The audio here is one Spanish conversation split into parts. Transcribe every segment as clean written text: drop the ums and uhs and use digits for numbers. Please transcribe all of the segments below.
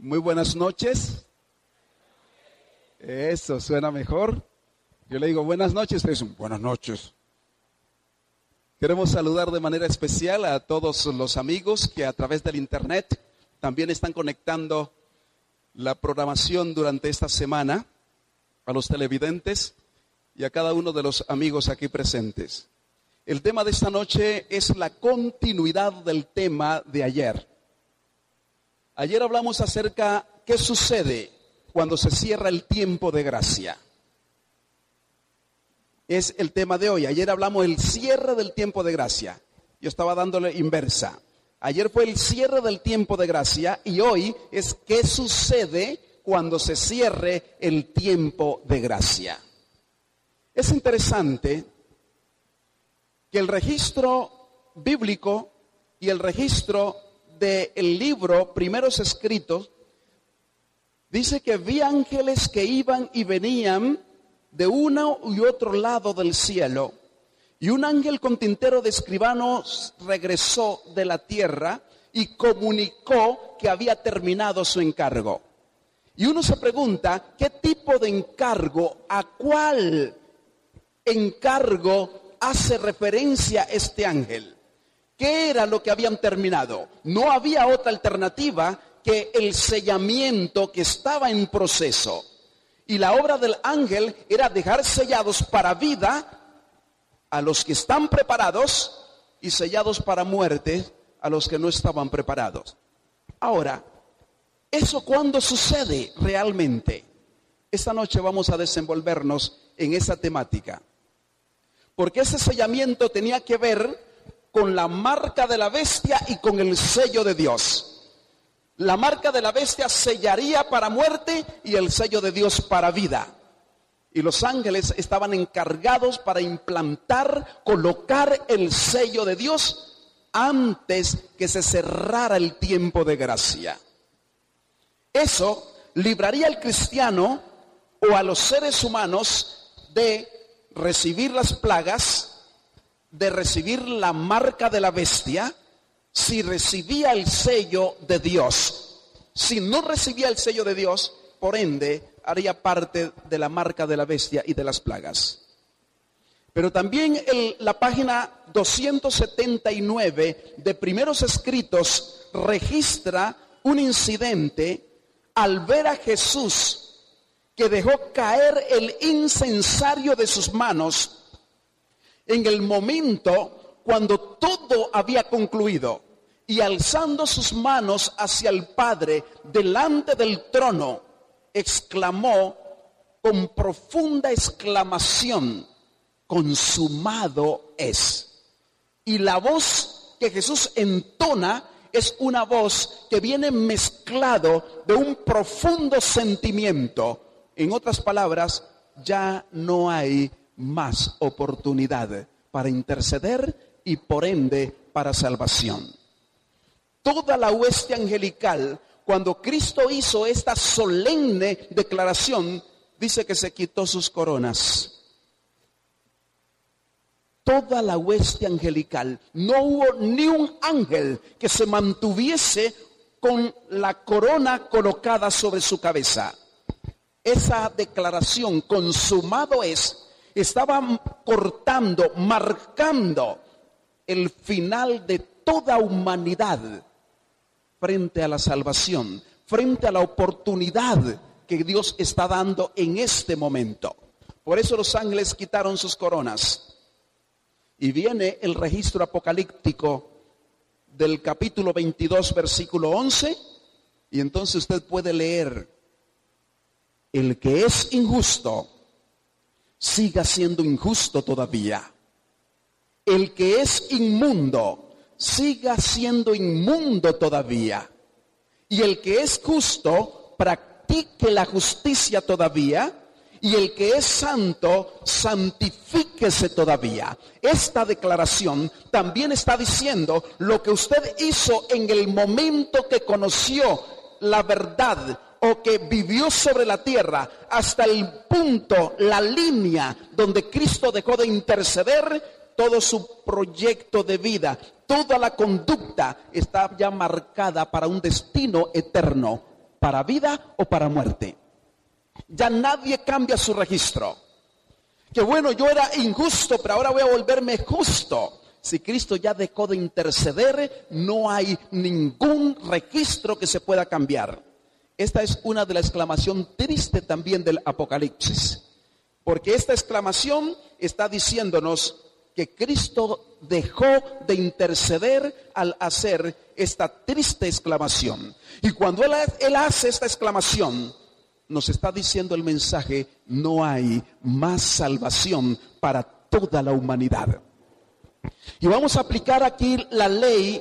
Muy buenas noches. Eso suena mejor. Yo le digo buenas noches, ustedes dicen buenas noches. Queremos saludar de manera especial a todos los amigos que a través del internet también están conectando la programación durante esta semana, a los televidentes y a cada uno de los amigos aquí presentes. El tema de esta noche es la continuidad del tema de ayer. Ayer hablamos acerca de qué sucede cuando se cierra el tiempo de gracia. Es el tema de hoy. Ayer hablamos del cierre del tiempo de gracia. Yo estaba dándole inversa. Ayer fue el cierre del tiempo de gracia y hoy es qué sucede cuando se cierre el tiempo de gracia. Es interesante que el registro bíblico y el registro del libro Primeros Escritos dice que vi ángeles que iban y venían de uno y otro lado del cielo, y un ángel con tintero de escribano regresó de la tierra y comunicó que había terminado su encargo. Y uno se pregunta, ¿qué tipo de encargo, a cuál encargo hace referencia este ángel? ¿Qué era lo que habían terminado? No había otra alternativa que el sellamiento que estaba en proceso. Y la obra del ángel era dejar sellados para vida a los que están preparados y sellados para muerte a los que no estaban preparados. Ahora, ¿eso cuándo sucede realmente? Esta noche vamos a desenvolvernos en esa temática. Porque ese sellamiento tenía que ver con la marca de la bestia y con el sello de Dios. La marca de la bestia sellaría para muerte y el sello de Dios para vida. Y los ángeles estaban encargados para implantar, colocar el sello de Dios antes que se cerrara el tiempo de gracia. Eso libraría al cristiano o a los seres humanos de recibir las plagas, de recibir la marca de la bestia, si recibía el sello de Dios. Si no recibía el sello de Dios, por ende, haría parte de la marca de la bestia y de las plagas. Pero también la página 279 de Primeros Escritos registra un incidente al ver a Jesús que dejó caer el incensario de sus manos en el momento cuando todo había concluido, y alzando sus manos hacia el Padre delante del trono, exclamó con profunda exclamación: consumado es. Y la voz que Jesús entona es una voz que viene mezclado de un profundo sentimiento. En otras palabras, ya no hay más oportunidad para interceder y por ende para salvación. Toda la hueste angelical, cuando Cristo hizo esta solemne declaración, dice que se quitó sus coronas. Toda la hueste angelical, no hubo ni un ángel que se mantuviese con la corona colocada sobre su cabeza. Esa declaración, consumado es, estaba cortando, marcando el final de toda humanidad frente a la salvación, frente a la oportunidad que Dios está dando en este momento. Por eso los ángeles quitaron sus coronas. Y viene el registro apocalíptico del capítulo 22, versículo 11, y entonces usted puede leer: el que es injusto, siga siendo injusto todavía. El que es inmundo, siga siendo inmundo todavía. Y el que es justo, practique la justicia todavía. Y el que es santo, santifíquese todavía. Esta declaración también está diciendo lo que usted hizo en el momento que conoció la verdad o que vivió sobre la tierra, hasta el punto, la línea donde Cristo dejó de interceder. Todo su proyecto de vida, toda la conducta está ya marcada para un destino eterno, para vida o para muerte. Ya nadie cambia su registro. Que bueno, yo era injusto, pero ahora voy a volverme justo. Si Cristo ya dejó de interceder, no hay ningún registro que se pueda cambiar. Esta es una de las exclamaciones tristes también del Apocalipsis. Porque esta exclamación está diciéndonos que Cristo dejó de interceder al hacer esta triste exclamación. Y cuando Él hace esta exclamación, nos está diciendo el mensaje: no hay más salvación para toda la humanidad. Y vamos a aplicar aquí la ley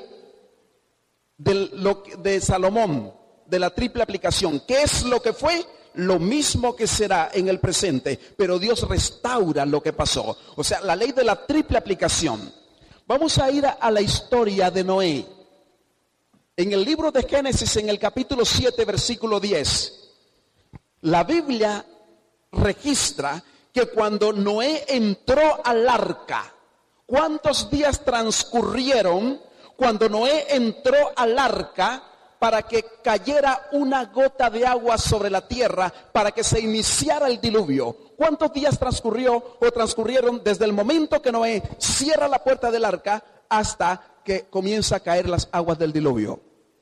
de Salomón, de la triple aplicación. ¿Qué es lo que fue? Lo mismo que será en el presente, pero Dios restaura lo que pasó. O sea, la ley de la triple aplicación. Vamos a ir a la historia de Noé. En el libro de Génesis, en el capítulo 7, versículo 10, la Biblia registra que cuando Noé entró al arca, ¿cuántos días transcurrieron cuando Noé entró al arca para que cayera una gota de agua sobre la tierra, para que se iniciara el diluvio? ¿Cuántos días transcurrieron desde el momento que Noé cierra la puerta del arca hasta que comienza a caer las aguas del diluvio?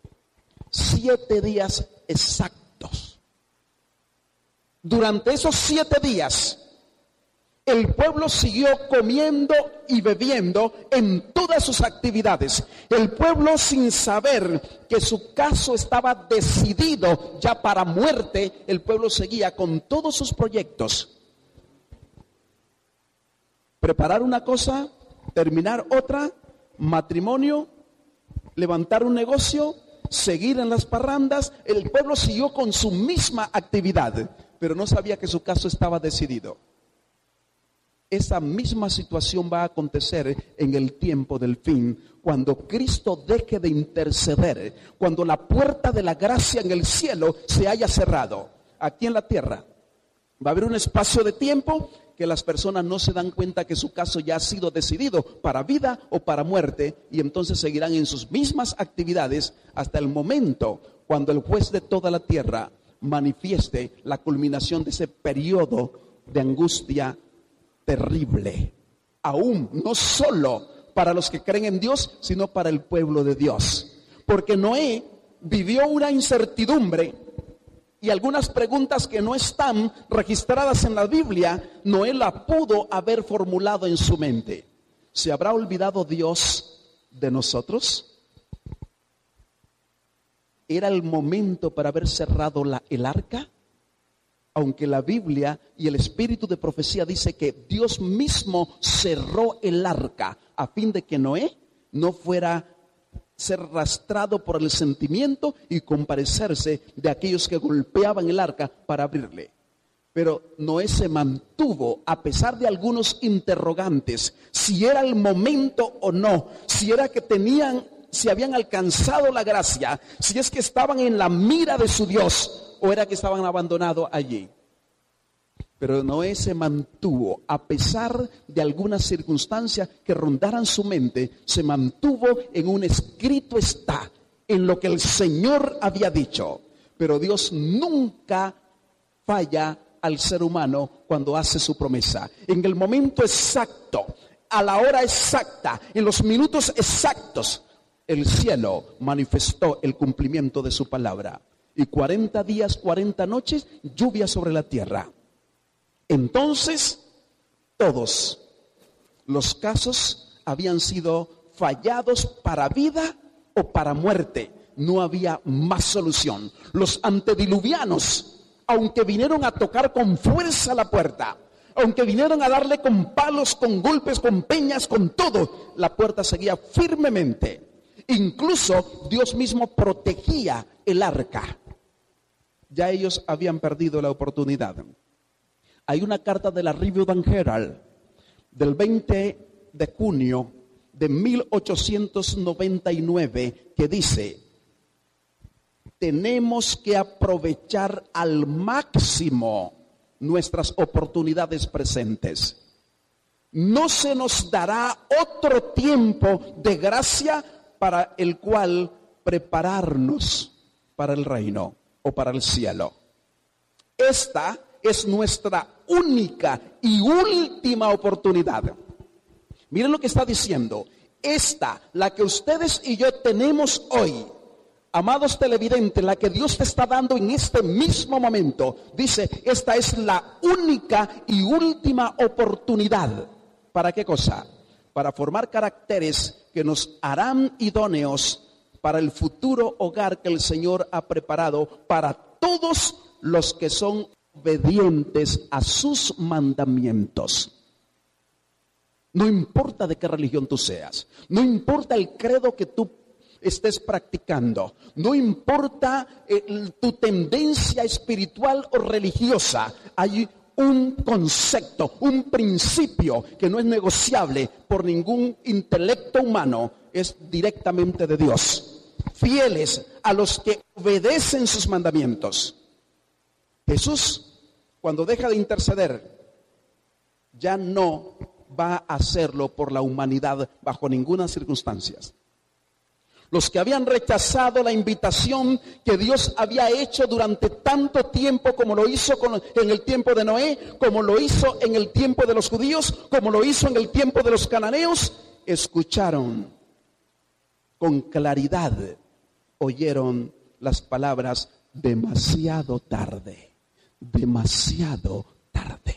7 días exactos. Durante esos 7 días, el pueblo siguió comiendo y bebiendo en todas sus actividades. El pueblo, sin saber que su caso estaba decidido ya para muerte, el pueblo seguía con todos sus proyectos. Preparar una cosa, terminar otra, matrimonio, levantar un negocio, seguir en las parrandas. El pueblo siguió con su misma actividad, pero no sabía que su caso estaba decidido. Esa misma situación va a acontecer en el tiempo del fin, cuando Cristo deje de interceder, cuando la puerta de la gracia en el cielo se haya cerrado. Aquí en la tierra va a haber un espacio de tiempo que las personas no se dan cuenta que su caso ya ha sido decidido para vida o para muerte, y entonces seguirán en sus mismas actividades hasta el momento cuando el juez de toda la tierra manifieste la culminación de ese periodo de angustia terrible, aún no solo para los que creen en Dios, sino para el pueblo de Dios. Porque Noé vivió una incertidumbre y algunas preguntas que no están registradas en la Biblia, Noé la pudo haber formulado en su mente. ¿Se habrá olvidado Dios de nosotros? ¿Era el momento para haber cerrado el arca? Aunque la Biblia y el espíritu de profecía dice que Dios mismo cerró el arca a fin de que Noé no fuera a ser arrastrado por el sentimiento y compadecerse de aquellos que golpeaban el arca para abrirle. Pero Noé se mantuvo a pesar de algunos interrogantes, si era el momento o no, si era que si habían alcanzado la gracia, si es que estaban en la mira de su Dios, o era que estaban abandonados allí. Pero Noé se mantuvo, a pesar de algunas circunstancias que rondaran su mente, se mantuvo en un escrito está, en lo que el Señor había dicho. Pero Dios nunca falla al ser humano cuando hace su promesa. En el momento exacto, a la hora exacta, en los minutos exactos, el cielo manifestó el cumplimiento de su palabra. Y 40 días, 40 noches, lluvia sobre la tierra. Entonces, todos los casos habían sido fallados para vida o para muerte. No había más solución. Los antediluvianos, aunque vinieron a tocar con fuerza la puerta, aunque vinieron a darle con palos, con golpes, con peñas, con todo, la puerta seguía firmemente. Incluso Dios mismo protegía el arca. Ya ellos habían perdido la oportunidad. Hay una carta de la Review and Herald del 20 de junio de 1899 que dice: tenemos que aprovechar al máximo nuestras oportunidades presentes. No se nos dará otro tiempo de gracia para el cual prepararnos para el reino. o para el cielo. Esta es nuestra única y última oportunidad. Miren lo que está diciendo. Esta, la que ustedes y yo tenemos hoy, amados televidentes, la que Dios te está dando en este mismo momento, dice, esta es la única y última oportunidad. ¿Para qué cosa? Para formar caracteres que nos harán idóneos para el futuro hogar que el Señor ha preparado para todos los que son obedientes a sus mandamientos. No importa de qué religión tú seas, no importa el credo que tú estés practicando, no importa tu tendencia espiritual o religiosa, hay un concepto, un principio que no es negociable por ningún intelecto humano, es directamente de Dios. Fieles a los que obedecen sus mandamientos. Jesús, cuando deja de interceder, ya no va a hacerlo por la humanidad bajo ninguna circunstancia. Los que habían rechazado la invitación que Dios había hecho durante tanto tiempo, como lo hizo en el tiempo de Noé, como lo hizo en el tiempo de los judíos, como lo hizo en el tiempo de los cananeos, escucharon con claridad, oyeron las palabras demasiado tarde, demasiado tarde.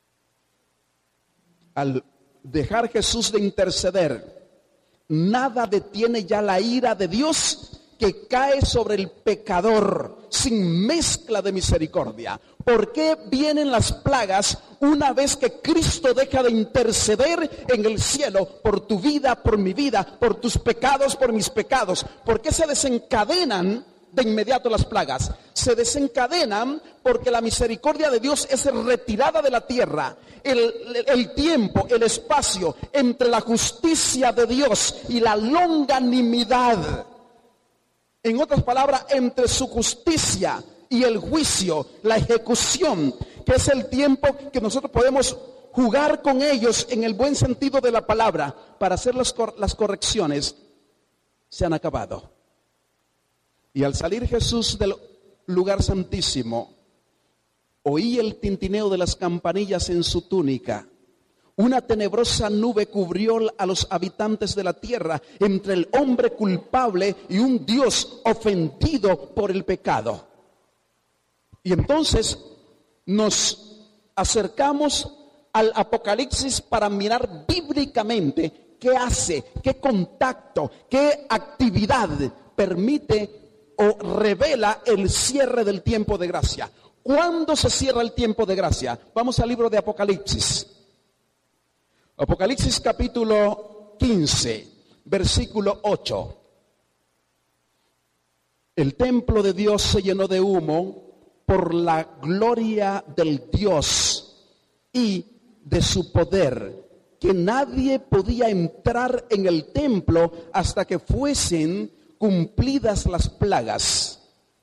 Al dejar Jesús de interceder, nada detiene ya la ira de Dios que cae sobre el pecador sin mezcla de misericordia. ¿Por qué vienen las plagas una vez que Cristo deja de interceder en el cielo por tu vida, por mi vida, por tus pecados, por mis pecados? ¿Por qué se desencadenan de inmediato las plagas? Se desencadenan porque la misericordia de Dios es retirada de la tierra. El tiempo, el espacio entre la justicia de Dios y la longanimidad, en otras palabras, entre su justicia y el juicio, la ejecución, que es el tiempo que nosotros podemos jugar con ellos en el buen sentido de la palabra para hacer las correcciones, se han acabado. Y al salir Jesús del lugar santísimo, oí el tintineo de las campanillas en su túnica. Una tenebrosa nube cubrió a los habitantes de la tierra entre el hombre culpable y un Dios ofendido por el pecado. Y entonces nos acercamos al Apocalipsis para mirar bíblicamente qué hace, qué contacto, qué actividad permite o revela el cierre del tiempo de gracia. ¿Cuándo se cierra el tiempo de gracia? Vamos al libro de Apocalipsis. Apocalipsis capítulo 15, versículo 8. El templo de Dios se llenó de humo por la gloria del Dios y de su poder, que nadie podía entrar en el templo hasta que fuesen cumplidas las plagas.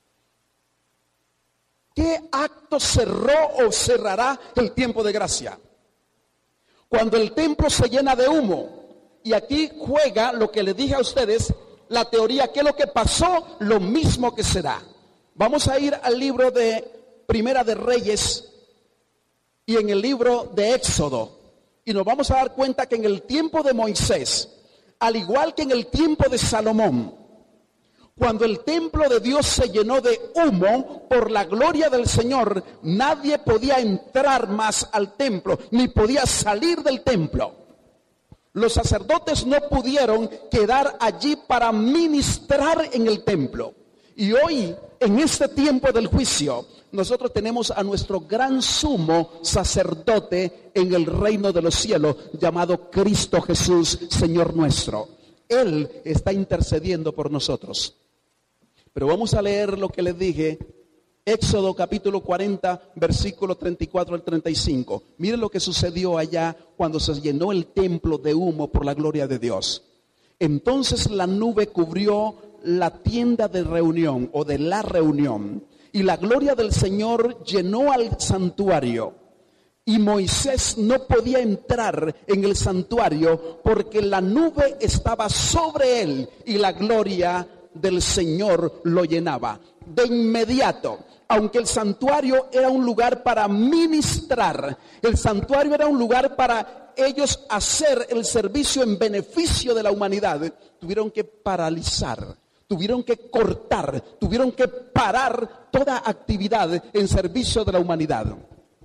¿Qué acto cerró o cerrará el tiempo de gracia? Cuando el templo se llena de humo. Y aquí juega lo que les dije a ustedes, la teoría, ¿qué es lo que pasó? Lo mismo que será. Vamos a ir al libro de Primera de Reyes y en el libro de Éxodo. Y nos vamos a dar cuenta que en el tiempo de Moisés, al igual que en el tiempo de Salomón, cuando el templo de Dios se llenó de humo por la gloria del Señor, nadie podía entrar más al templo, ni podía salir del templo. Los sacerdotes no pudieron quedar allí para ministrar en el templo. Y hoy, en este tiempo del juicio, nosotros tenemos a nuestro gran sumo sacerdote en el reino de los cielos, llamado Cristo Jesús, Señor nuestro. Él está intercediendo por nosotros. Pero vamos a leer lo que les dije, Éxodo capítulo 40, versículo 34 al 35. Miren lo que sucedió allá cuando se llenó el templo de humo por la gloria de Dios. Entonces la nube cubrió la tienda de reunión o de la reunión, y la gloria del Señor llenó al santuario. Y Moisés no podía entrar en el santuario porque la nube estaba sobre él y la gloria del Señor lo llenaba. de inmediato. Aunque el santuario era un lugar para ministrar, el santuario era un lugar para ellos hacer el servicio en beneficio de la humanidad, tuvieron que paralizar, tuvieron que cortar, tuvieron que parar toda actividad en servicio de la humanidad.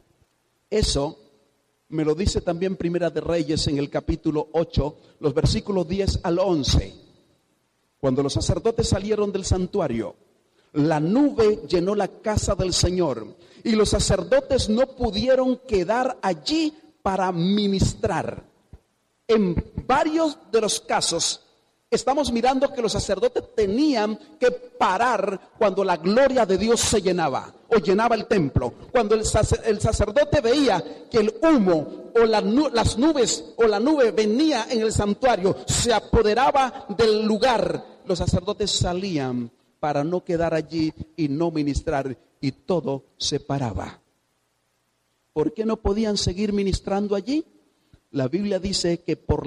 Eso me lo dice también Primera de Reyes en el capítulo 8, los versículos 10 al 11. Cuando los sacerdotes salieron del santuario, la nube llenó la casa del Señor y los sacerdotes no pudieron quedar allí para ministrar. En varios de los casos estamos mirando que los sacerdotes tenían que parar cuando la gloria de Dios se llenaba o llenaba el templo. Cuando el sacerdote veía que el humo o las nubes o la nube venía en el santuario, se apoderaba del lugar, los sacerdotes salían para no quedar allí y no ministrar, y todo se paraba. ¿Por qué no podían seguir ministrando allí? La Biblia dice que por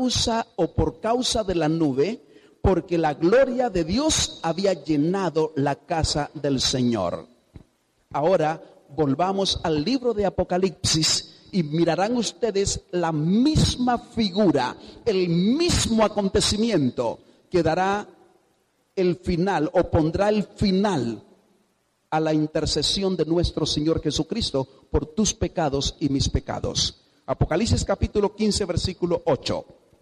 causa de la nube, porque la gloria de Dios había llenado la casa del Señor. Ahora volvamos al libro de Apocalipsis y mirarán ustedes la misma figura, el mismo acontecimiento que dará el final o pondrá el final a la intercesión de nuestro Señor Jesucristo por tus pecados y mis pecados. Apocalipsis capítulo 15, versículo 8.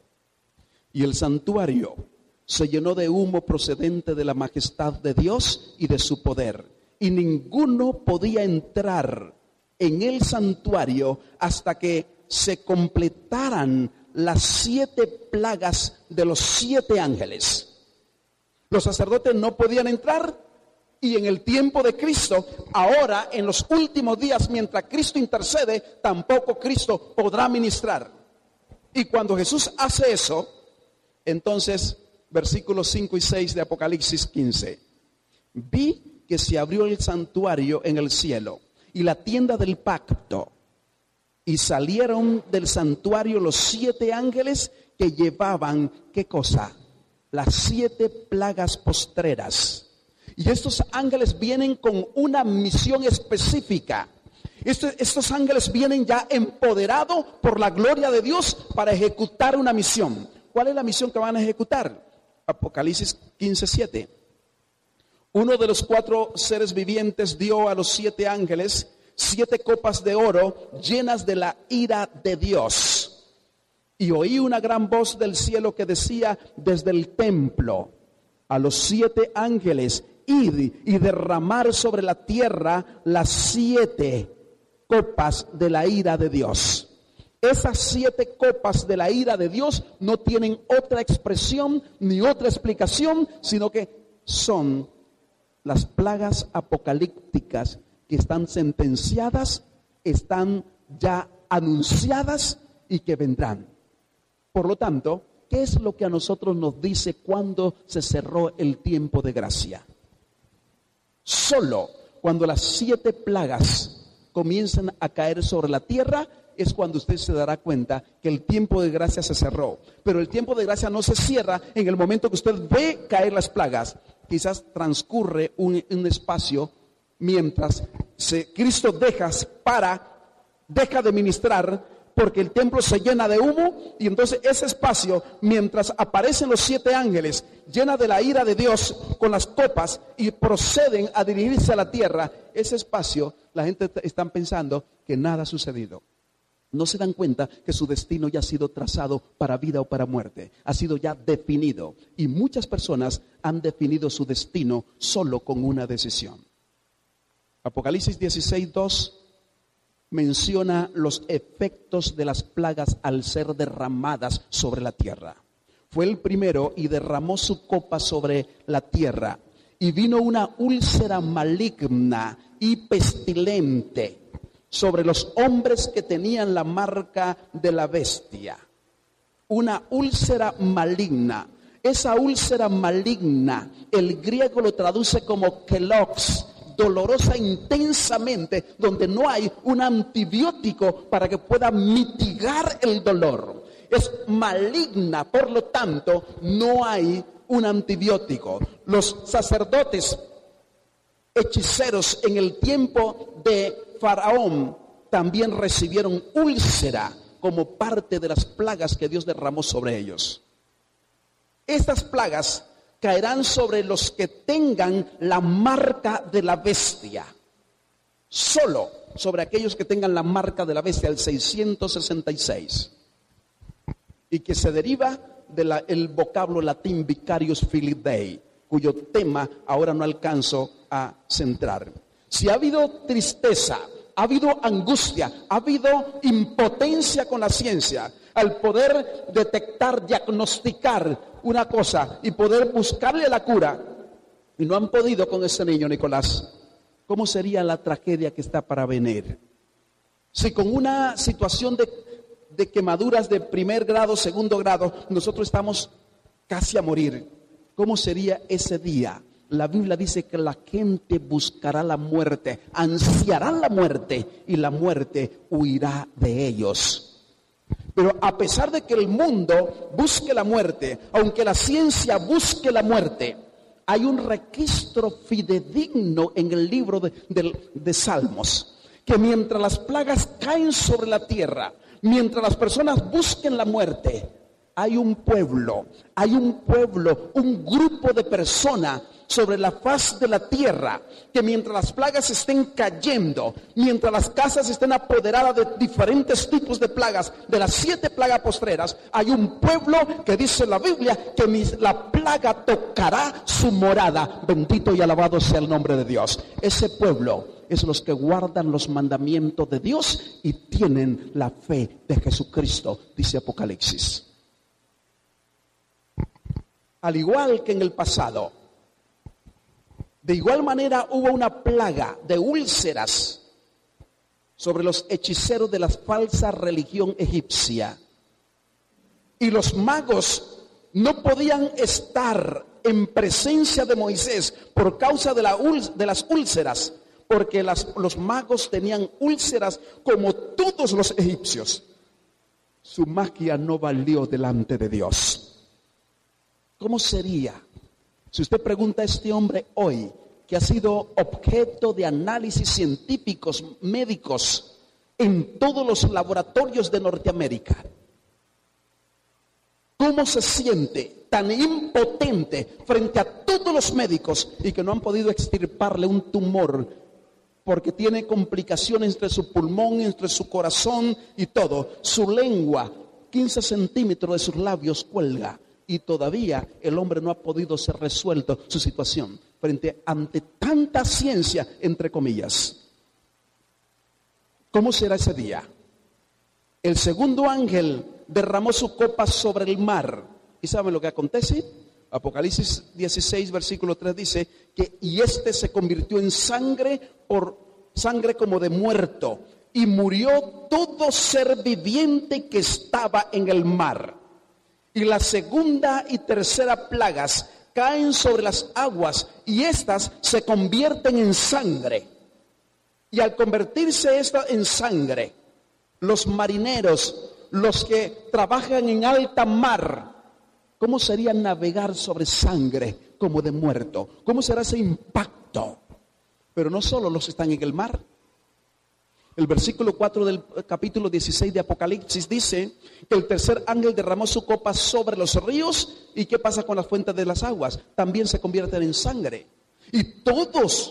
Y el santuario se llenó de humo procedente de la majestad de Dios y de su poder, y ninguno podía entrar en el santuario hasta que se completaran las 7 plagas de los 7 ángeles. Los sacerdotes no podían entrar, y en el tiempo de Cristo, ahora en los últimos días, mientras Cristo intercede, tampoco Cristo podrá ministrar. Y cuando Jesús hace eso, entonces versículos 5 y 6 de Apocalipsis 15. Vi que se abrió el santuario en el cielo y la tienda del pacto, y salieron del santuario los 7 ángeles que llevaban, ¿qué cosa? Las 7 plagas postreras. Y estos ángeles vienen con una misión específica. Estos ángeles vienen ya empoderados por la gloria de Dios para ejecutar una misión. ¿Cuál es la misión que van a ejecutar? Apocalipsis 15:7. Uno de los 4 seres vivientes dio a los 7 ángeles 7 copas de oro llenas de la ira de Dios. Y oí una gran voz del cielo que decía desde el templo a los 7 ángeles: id y derramar sobre la tierra las 7 copas de la ira de Dios. Esas 7 copas de la ira de Dios no tienen otra expresión ni otra explicación, sino que son las plagas apocalípticas que están sentenciadas, están ya anunciadas y que vendrán. Por lo tanto, ¿qué es lo que a nosotros nos dice cuando se cerró el tiempo de gracia? Solo cuando las 7 plagas comienzan a caer sobre la tierra es cuando usted se dará cuenta que el tiempo de gracia se cerró. Pero el tiempo de gracia no se cierra en el momento que usted ve caer las plagas. Quizás transcurre un espacio mientras Cristo deja de ministrar, porque el templo se llena de humo, y entonces ese espacio, mientras aparecen los 7 ángeles, llena de la ira de Dios con las copas y proceden a dirigirse a la tierra, ese espacio, la gente está pensando que nada ha sucedido. No se dan cuenta que su destino ya ha sido trazado para vida o para muerte, ha sido ya definido, y muchas personas han definido su destino solo con una decisión. Apocalipsis 16:2 menciona los efectos de las plagas al ser derramadas sobre la tierra. Fue el primero y derramó su copa sobre la tierra, y vino una úlcera maligna y pestilente sobre los hombres que tenían la marca de la bestia. Una úlcera maligna. Esa úlcera maligna, el griego lo traduce como kelox, dolorosa intensamente, donde no hay un antibiótico para que pueda mitigar el dolor. Es maligna, por lo tanto, no hay un antibiótico. Los sacerdotes hechiceros en el tiempo de Faraón también recibieron úlcera como parte de las plagas que Dios derramó sobre ellos. Estas plagas caerán sobre los que tengan la marca de la bestia. Solo sobre aquellos que tengan la marca de la bestia, el 666. Y que se deriva del vocablo latín vicarius filii Dei, cuyo tema ahora no alcanzo a centrar. Si ha habido tristeza, ha habido angustia, ha habido impotencia con la ciencia, al poder detectar, diagnosticar una cosa y poder buscarle la cura, y no han podido con ese niño Nicolás, ¿cómo sería la tragedia que está para venir? Si con una situación de quemaduras de primer grado, segundo grado, nosotros estamos casi a morir, ¿cómo sería ese día? La Biblia dice que la gente buscará la muerte, ansiarán la muerte y la muerte huirá de ellos. Pero a pesar de que el mundo busque la muerte, aunque la ciencia busque la muerte, hay un registro fidedigno en el libro de Salmos, que mientras las plagas caen sobre la tierra, mientras las personas busquen la muerte, hay un pueblo, un grupo de personas sobre la faz de la tierra, que mientras las plagas estén cayendo, mientras las casas estén apoderadas de diferentes tipos de plagas, de las 7 plagas postreras, hay un pueblo que dice la Biblia que la plaga tocará su morada. Bendito y alabado sea el nombre de Dios. Ese pueblo es los que guardan los mandamientos de Dios y tienen la fe de Jesucristo, dice Apocalipsis. Al igual que en el pasado, de igual manera hubo una plaga de úlceras sobre los hechiceros de la falsa religión egipcia. Y los magos no podían estar en presencia de Moisés por causa de las úlceras, porque los magos tenían úlceras como todos los egipcios. Su magia no valió delante de Dios. ¿Cómo sería? Si usted pregunta a este hombre hoy, que ha sido objeto de análisis científicos, médicos, en todos los laboratorios de Norteamérica, ¿cómo se siente tan impotente frente a todos los médicos y que no han podido extirparle un tumor porque tiene complicaciones entre su pulmón, entre su corazón y todo? Su lengua, 15 centímetros de sus labios cuelga. Y todavía el hombre no ha podido ser resuelto su situación ante tanta ciencia, entre comillas. ¿Cómo será ese día? El segundo ángel derramó su copa sobre el mar. ¿Y saben lo que acontece? Apocalipsis 16, versículo 3 dice que y este se convirtió en sangre como de muerto, y murió todo ser viviente que estaba en el mar. Y la segunda y tercera plagas caen sobre las aguas y éstas se convierten en sangre. Y al convertirse esta en sangre, los marineros, los que trabajan en alta mar, ¿cómo sería navegar sobre sangre como de muerto? ¿Cómo será ese impacto? Pero no solo los que están en el mar. El versículo 4 del capítulo 16 de Apocalipsis dice que el tercer ángel derramó su copa sobre los ríos. ¿Y qué pasa con las fuentes de las aguas? También se convierten en sangre. Y todas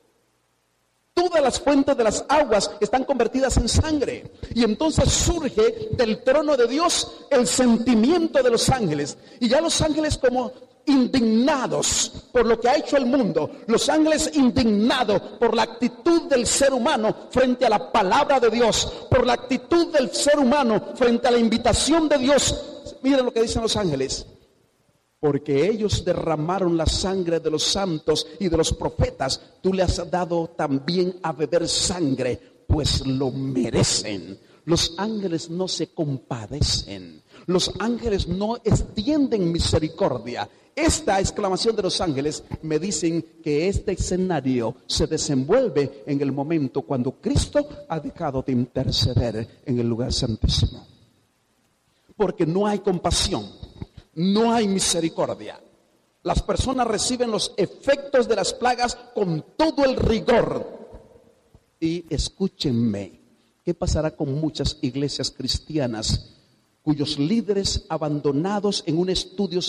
las fuentes de las aguas están convertidas en sangre. Y entonces surge del trono de Dios el sentimiento de los ángeles. Y ya los ángeles como indignados por lo que ha hecho el mundo, los ángeles indignados por la actitud del ser humano frente a la palabra de Dios, por la actitud del ser humano frente a la invitación de Dios. Miren lo que dicen los ángeles: porque ellos derramaron la sangre de los santos y de los profetas, tú le has dado también a beber sangre, pues lo merecen. Los ángeles no se compadecen, los ángeles no extienden misericordia. Esta exclamación de los ángeles me dicen que este escenario se desenvuelve en el momento cuando Cristo ha dejado de interceder en el lugar santísimo. Porque no hay compasión, no hay misericordia. Las personas reciben los efectos de las plagas con todo el rigor. Y escúchenme, ¿qué pasará con muchas iglesias cristianas cuyos líderes, abandonados en un estudio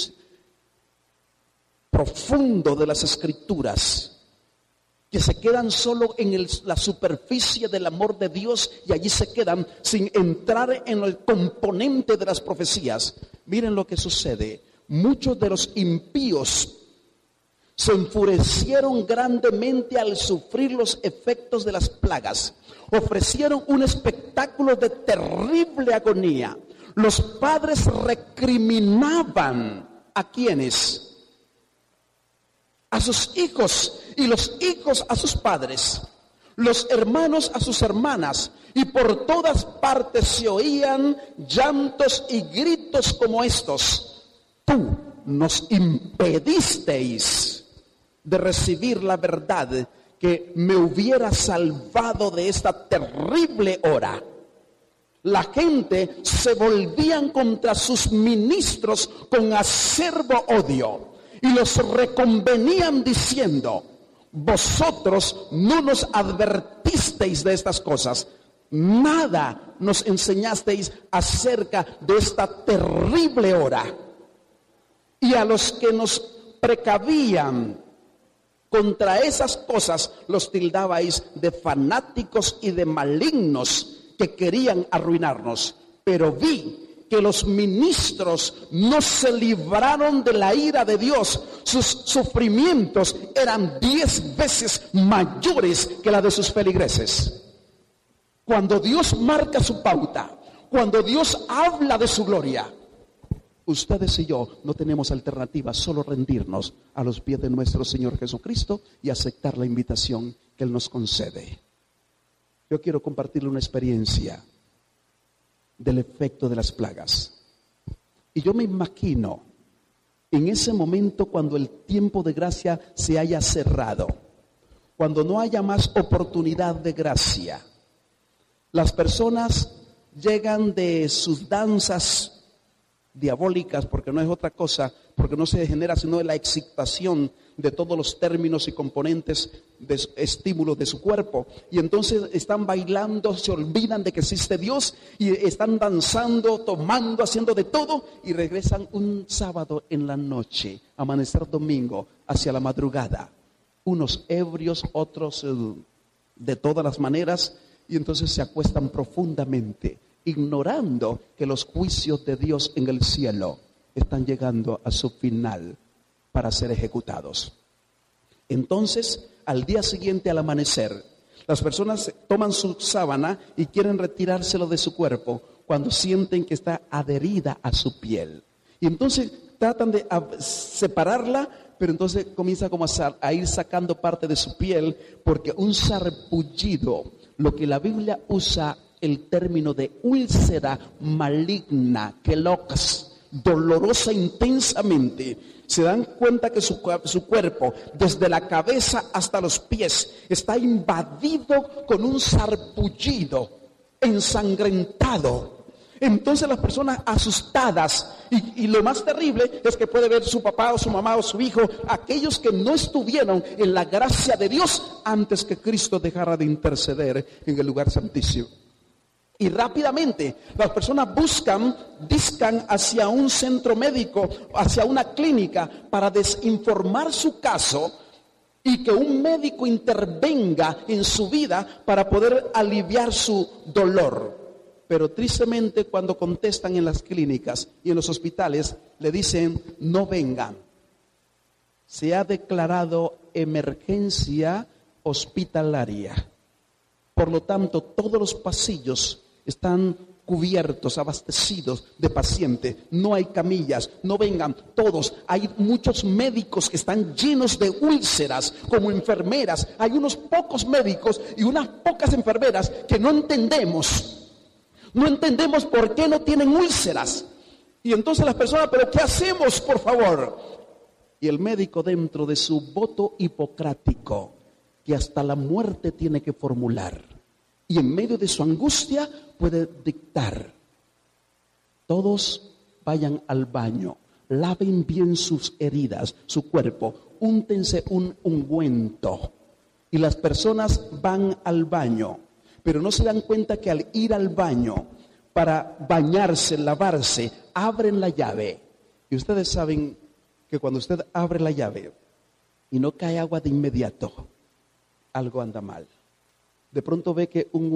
profundo de las Escrituras, que se quedan solo en la superficie del amor de Dios y allí se quedan sin entrar en el componente de las profecías? Miren lo que sucede. Muchos de los impíos se enfurecieron grandemente al sufrir los efectos de las plagas. Ofrecieron un espectáculo de terrible agonía. Los padres recriminaban ¿a quiénes? A sus hijos, y los hijos a sus padres, los hermanos a sus hermanas, y por todas partes se oían llantos y gritos como estos: tú nos impedisteis de recibir la verdad que me hubiera salvado de esta terrible hora. La gente se volvían contra sus ministros con acerbo odio y los reconvenían diciendo: vosotros no nos advertisteis de estas cosas, nada nos enseñasteis acerca de esta terrible hora. Y a los que nos precavían contra esas cosas los tildabais de fanáticos y de malignos que querían arruinarnos. Pero vi que los ministros no se libraron de la ira de Dios. Sus sufrimientos eran 10 veces mayores que la de sus feligreses. Cuando Dios marca su pauta, cuando Dios habla de su gloria, ustedes y yo no tenemos alternativa, solo rendirnos a los pies de nuestro Señor Jesucristo y aceptar la invitación que Él nos concede. Yo quiero compartirle una experiencia del efecto de las plagas. Y yo me imagino en ese momento cuando el tiempo de gracia se haya cerrado, cuando no haya más oportunidad de gracia, las personas llegan de sus danzas diabólicas, porque no es otra cosa, porque no se genera sino de la excitación de todos los términos y componentes de estímulos de su cuerpo, y entonces están bailando, se olvidan de que existe Dios y están danzando, tomando, haciendo de todo, y regresan un sábado en la noche, amanecer domingo, hacia la madrugada, unos ebrios, otros de todas las maneras, y entonces se acuestan profundamente, ignorando que los juicios de Dios en el cielo están llegando a su final para ser ejecutados. Entonces, al día siguiente, al amanecer, las personas toman su sábana y quieren retirárselo de su cuerpo cuando sienten que está adherida a su piel. Y entonces tratan de separarla, pero entonces comienza como a ir sacando parte de su piel, porque un sarpullido, lo que la Biblia usa el término de úlcera maligna, quelox, dolorosa intensamente, se dan cuenta que su cuerpo, desde la cabeza hasta los pies, está invadido con un sarpullido ensangrentado. Entonces las personas asustadas, y lo más terrible es que puede ver su papá o su mamá o su hijo, aquellos que no estuvieron en la gracia de Dios antes que Cristo dejara de interceder en el lugar santísimo. Y rápidamente las personas discan hacia un centro médico, hacia una clínica, para desinformar su caso y que un médico intervenga en su vida para poder aliviar su dolor. Pero tristemente, cuando contestan en las clínicas y en los hospitales, le dicen: no vengan. Se ha declarado emergencia hospitalaria. Por lo tanto, todos los pasillos están cubiertos, abastecidos de pacientes. No hay camillas, no vengan todos. Hay muchos médicos que están llenos de úlceras, como enfermeras. Hay unos pocos médicos y unas pocas enfermeras que no entendemos. No entendemos por qué no tienen úlceras. Y entonces las personas: ¿pero qué hacemos, por favor? Y el médico, dentro de su voto hipocrático, que hasta la muerte tiene que formular, y en medio de su angustia puede dictar: todos vayan al baño, laven bien sus heridas, su cuerpo, úntense un ungüento. Y las personas van al baño, pero no se dan cuenta que al ir al baño para bañarse, lavarse, abren la llave. Y ustedes saben que cuando usted abre la llave y no cae agua de inmediato, algo anda mal. De pronto ve que un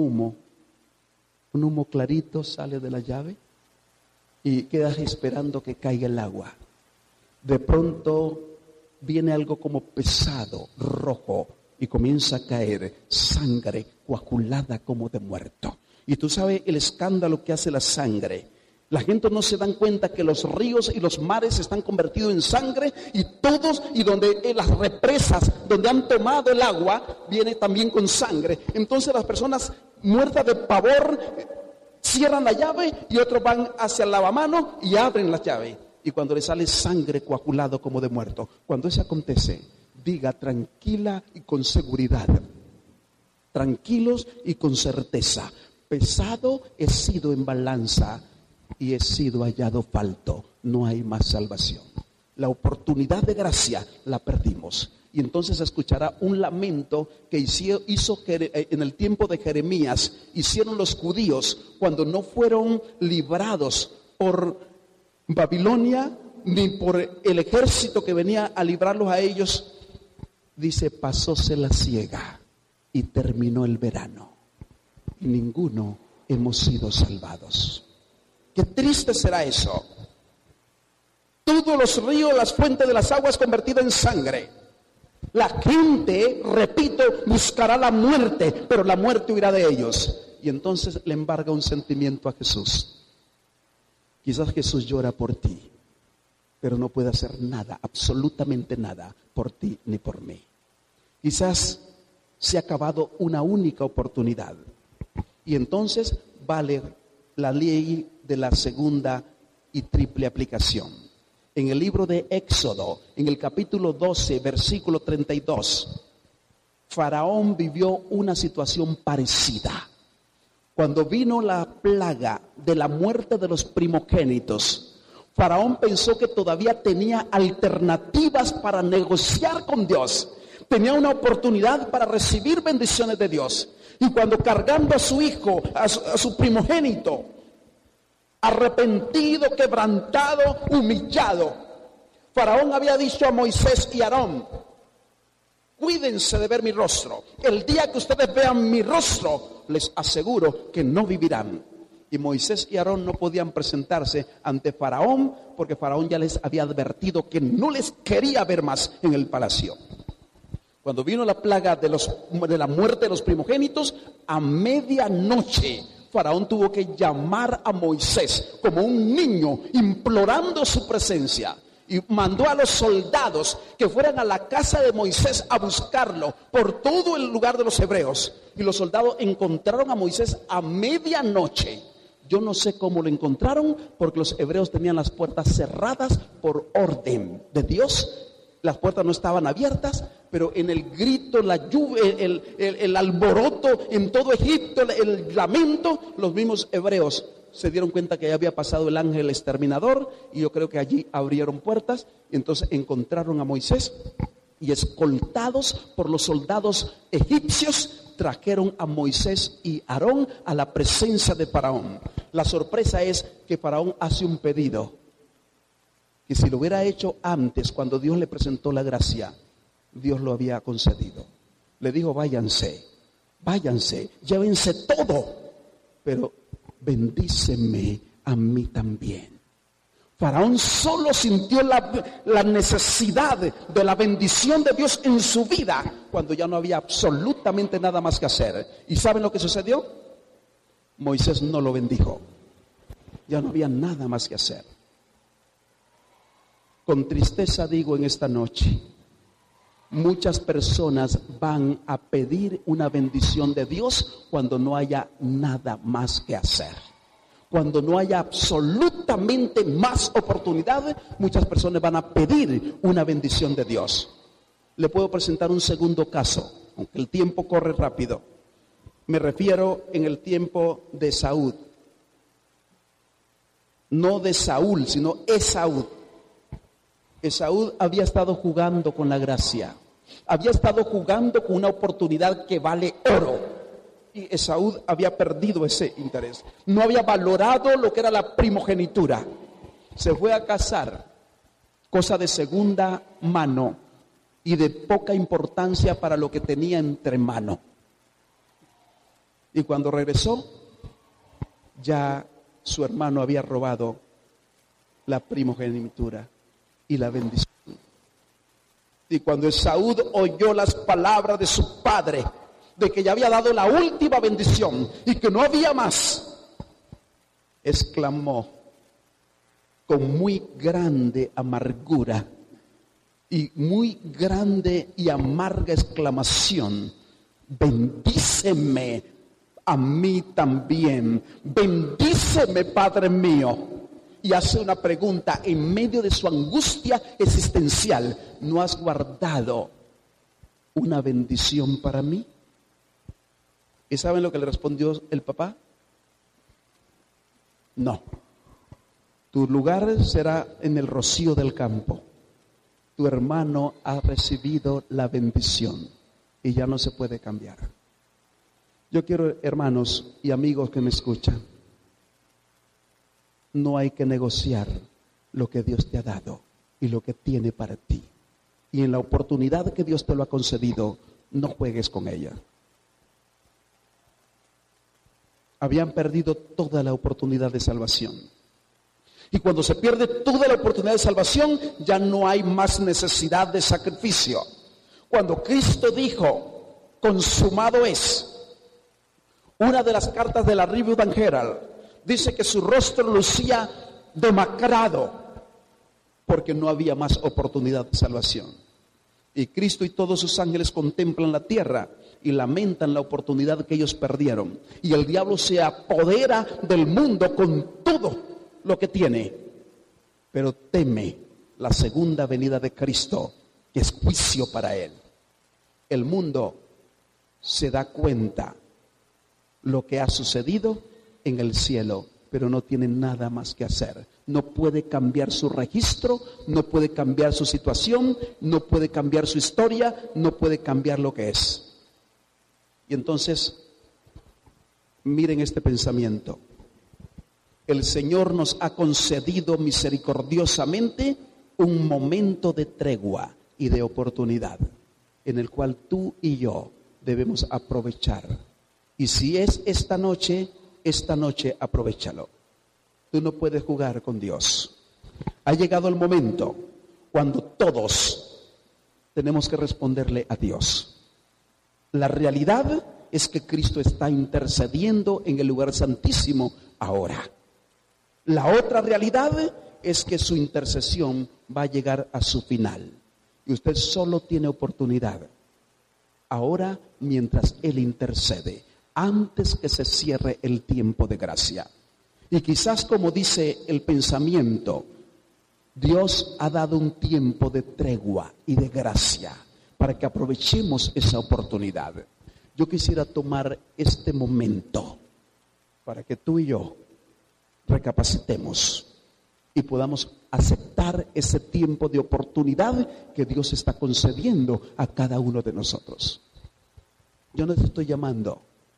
humo clarito sale de la llave y quedas esperando que caiga el agua. De pronto viene algo como pesado, rojo, y comienza a caer sangre coagulada como de muerto. Y tú sabes el escándalo que hace la sangre. La gente no se dan cuenta que los ríos y los mares se están convertidos en sangre, y todos, y donde las represas donde han tomado el agua viene también con sangre. Entonces las personas muertas de pavor cierran la llave y otros van hacia el lavamanos y abren la llave. Y cuando le sale sangre coagulado como de muerto, cuando eso acontece, diga tranquila y con seguridad, tranquilos y con certeza: pesado he sido en balanza y he sido hallado falto, no hay más salvación. La oportunidad de gracia la perdimos. Y entonces escuchará un lamento que hizo en el tiempo de Jeremías, hicieron los judíos cuando no fueron librados por Babilonia ni por el ejército que venía a librarlos a ellos. Dice: pasóse la siega y terminó el verano y ninguno hemos sido salvados. Qué triste será eso. Todos los ríos, las fuentes de las aguas convertidas en sangre. La gente, repito, buscará la muerte, pero la muerte huirá de ellos. Y entonces le embarga un sentimiento a Jesús. Quizás Jesús llora por ti, pero no puede hacer nada, absolutamente nada, por ti ni por mí. Quizás se ha acabado una única oportunidad. Y entonces vale la ley de la segunda y triple aplicación. En el libro de Éxodo, en el capítulo 12, versículo 32, Faraón vivió una situación parecida. Cuando vino la plaga de la muerte de los primogénitos, Faraón pensó que todavía tenía alternativas para negociar con Dios. Tenía una oportunidad para recibir bendiciones de Dios. Y cuando cargando a su hijo, a su primogénito, arrepentido, quebrantado, humillado, Faraón había dicho a Moisés y Aarón: cuídense de ver mi rostro. El día que ustedes vean mi rostro, les aseguro que no vivirán. Y Moisés y Aarón no podían presentarse ante Faraón, porque Faraón ya les había advertido que no les quería ver más en el palacio. Cuando vino la plaga de la muerte de los primogénitos, a medianoche Faraón tuvo que llamar a Moisés como un niño, implorando su presencia. Y mandó a los soldados que fueran a la casa de Moisés a buscarlo por todo el lugar de los hebreos. Y los soldados encontraron a Moisés a medianoche. Yo no sé cómo lo encontraron, porque los hebreos tenían las puertas cerradas por orden de Dios. Las puertas no estaban abiertas, pero en el grito, la lluvia, el alboroto en todo Egipto, el lamento, los mismos hebreos se dieron cuenta que ya había pasado el ángel exterminador, y yo creo que allí abrieron puertas, y entonces encontraron a Moisés, y escoltados por los soldados egipcios, trajeron a Moisés y Aarón a la presencia de Faraón. La sorpresa es que Faraón hace un pedido, que si lo hubiera hecho antes, cuando Dios le presentó la gracia, Dios lo había concedido. Le dijo: váyanse, llévense todo, pero bendíceme a mí también. Faraón solo sintió la necesidad de la bendición de Dios en su vida cuando ya no había absolutamente nada más que hacer. ¿Y saben lo que sucedió? Moisés no lo bendijo. Ya no había nada más que hacer. Con tristeza digo en esta noche, muchas personas van a pedir una bendición de Dios cuando no haya nada más que hacer. Cuando no haya absolutamente más oportunidad, muchas personas van a pedir una bendición de Dios. Le puedo presentar un segundo caso, aunque el tiempo corre rápido. Me refiero en el tiempo de Saúl. No de Saúl, sino Esaú. Esaú había estado jugando con la gracia, había estado jugando con una oportunidad que vale oro, y Esaú había perdido ese interés, no había valorado lo que era la primogenitura, se fue a casar, cosa de segunda mano y de poca importancia para lo que tenía entre mano, y cuando regresó, ya su hermano había robado la primogenitura y la bendición. Y cuando Esaú oyó las palabras de su padre, de que ya había dado la última bendición y que no había más, exclamó con muy grande amargura y muy grande y amarga exclamación: bendíceme a mí también, bendíceme, Padre mío. Y hace una pregunta en medio de su angustia existencial: ¿no has guardado una bendición para mí? ¿Y saben lo que le respondió el papá? No. Tu lugar será en el rocío del campo. Tu hermano ha recibido la bendición y ya no se puede cambiar. Yo quiero, hermanos y amigos que me escuchan, no hay que negociar lo que Dios te ha dado y lo que tiene para ti. Y en la oportunidad que Dios te lo ha concedido, no juegues con ella. Habían perdido toda la oportunidad de salvación. Y cuando se pierde toda la oportunidad de salvación, ya no hay más necesidad de sacrificio. Cuando Cristo dijo, consumado es, una de las cartas de la Review and Herald dice que su rostro lucía demacrado porque no había más oportunidad de salvación. Y Cristo y todos sus ángeles contemplan la tierra y lamentan la oportunidad que ellos perdieron. Y el diablo se apodera del mundo con todo lo que tiene, pero teme la segunda venida de Cristo, que es juicio para él. El mundo se da cuenta lo que ha sucedido en el cielo, pero no tiene nada más que hacer. No puede cambiar su registro, no puede cambiar su situación, no puede cambiar su historia, no puede cambiar lo que es. Y entonces, miren este pensamiento. El Señor nos ha concedido misericordiosamente un momento de tregua y de oportunidad, en el cual tú y yo debemos aprovechar. Y si es esta noche aprovéchalo. Tú no puedes jugar con Dios. Ha llegado el momento cuando todos tenemos que responderle a Dios. La realidad es que Cristo está intercediendo en el lugar santísimo ahora. La otra realidad es que su intercesión va a llegar a su final. Y usted solo tiene oportunidad ahora mientras Él intercede, antes que se cierre el tiempo de gracia. Y quizás, como dice el pensamiento, Dios ha dado un tiempo de tregua y de gracia para que aprovechemos esa oportunidad. Yo quisiera tomar este momento para que tú y yo recapacitemos y podamos aceptar ese tiempo de oportunidad que Dios está concediendo a cada uno de nosotros. Yo no te estoy llamando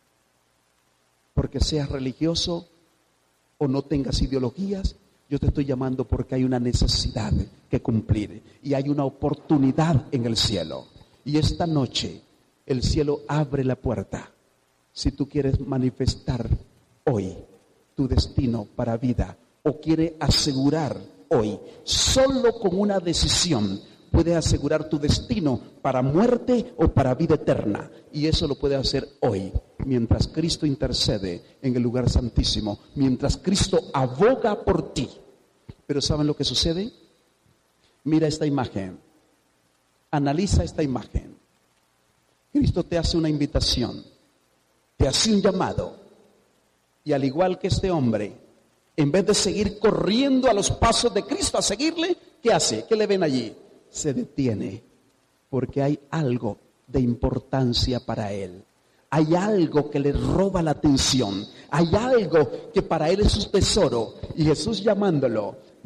porque seas religioso o no tengas ideologías. Yo te estoy llamando porque hay una necesidad que cumplir y hay una oportunidad en el cielo. Y esta noche el cielo abre la puerta. Si tú quieres manifestar hoy tu destino para vida o quiere asegurar hoy, solo con una decisión puedes asegurar tu destino para muerte o para vida eterna. Y eso lo puede hacer hoy, mientras Cristo intercede en el lugar santísimo, mientras Cristo aboga por ti. Pero ¿saben lo que sucede? Mira esta imagen, analiza esta imagen. Cristo te hace una invitación, te hace un llamado, y al igual que este hombre, en vez de seguir corriendo a los pasos de Cristo a seguirle, ¿qué hace? ¿Qué le ven allí? Se detiene, porque hay algo de importancia para él. Hay algo que le roba la atención. Hay algo que para él es un tesoro. Y Jesús llamándolo,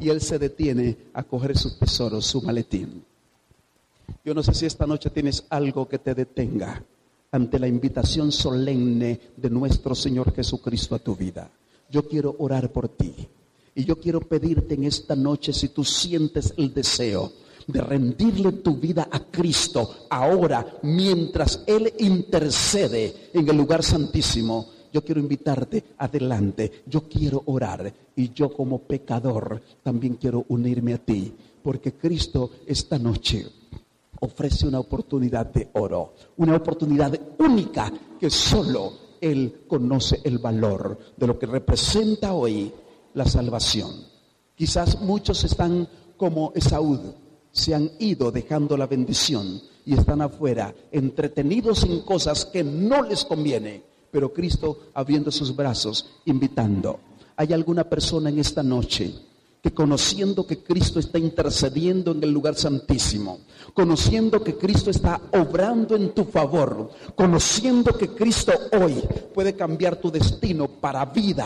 y él se detiene a coger sus tesoros, su maletín. Yo no sé si esta noche tienes algo que te detenga ante la invitación solemne de nuestro Señor Jesucristo a tu vida. Yo quiero orar por ti y yo quiero pedirte en esta noche, si tú sientes el deseo de rendirle tu vida a Cristo ahora, mientras Él intercede en el lugar santísimo, yo quiero invitarte adelante. Yo quiero orar y yo como pecador también quiero unirme a ti, porque Cristo esta noche ofrece una oportunidad de oro, una oportunidad única que solo Él conoce el valor de lo que representa hoy la salvación. Quizás muchos están como Esaú, se han ido dejando la bendición y están afuera, entretenidos en cosas que no les conviene, pero Cristo abriendo sus brazos, invitando. ¿Hay alguna persona en esta noche que, conociendo que Cristo está intercediendo en el lugar santísimo, conociendo que Cristo está obrando en tu favor, conociendo que Cristo hoy puede cambiar tu destino para vida,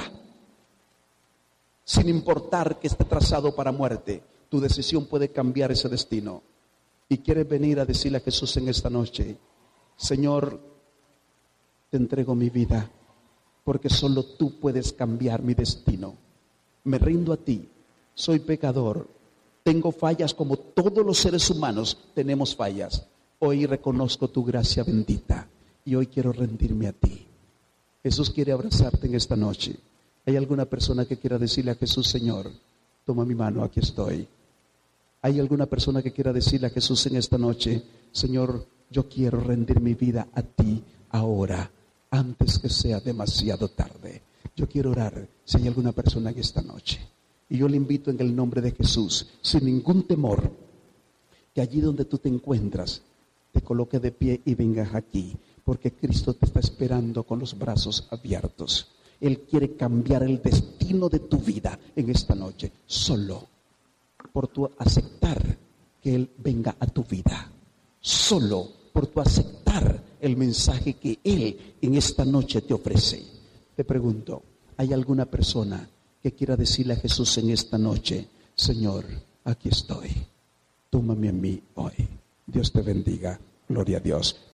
sin importar que esté trazado para muerte, tu decisión puede cambiar ese destino, y quieres venir a decirle a Jesús en esta noche: Señor, te entrego mi vida, porque solo tú puedes cambiar mi destino. Me rindo a ti, soy pecador, tengo fallas como todos los seres humanos tenemos fallas. Hoy reconozco tu gracia bendita y hoy quiero rendirme a ti. Jesús quiere abrazarte en esta noche. ¿Hay alguna persona que quiera decirle a Jesús: Señor, toma mi mano, aquí estoy? ¿Hay alguna persona que quiera decirle a Jesús en esta noche: Señor, yo quiero rendir mi vida a ti ahora, antes que sea demasiado tarde? Yo quiero orar si hay alguna persona en esta noche. Y yo le invito en el nombre de Jesús, sin ningún temor, que allí donde tú te encuentras, te coloque de pie y vengas aquí, porque Cristo te está esperando con los brazos abiertos. Él quiere cambiar el destino de tu vida en esta noche, solo por tu aceptar que Él venga a tu vida, solo por tu aceptar el mensaje que Él en esta noche te ofrece. Te pregunto, ¿hay alguna persona que quiera decirle a Jesús en esta noche: Señor, aquí estoy, tómame a mí hoy? Dios te bendiga, gloria a Dios.